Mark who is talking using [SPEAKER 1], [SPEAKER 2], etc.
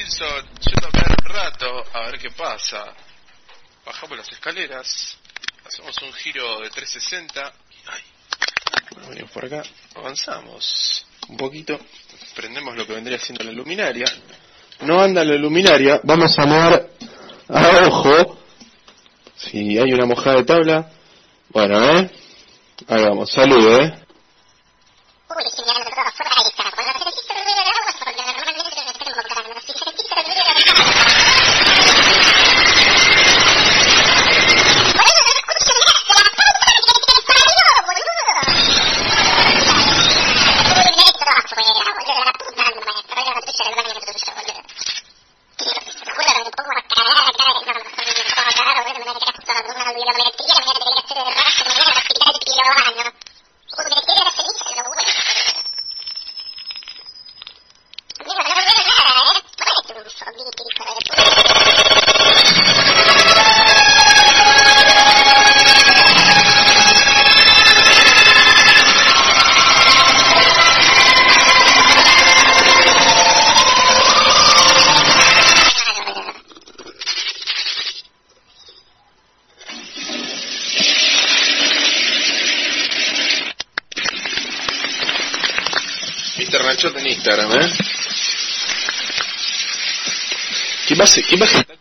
[SPEAKER 1] Wilson, yendo a ver un rato, a ver qué pasa. Bajamos las escaleras, hacemos un giro de 360. Ay, bueno, venimos por acá, avanzamos un poquito, prendemos lo que vendría siendo la luminaria. No anda la luminaria, vamos a mirar a ojo si hay una mojada de tabla. Bueno, ahí vamos, salude, Mr. Nachote en Instagram, ¿Qué imagen tan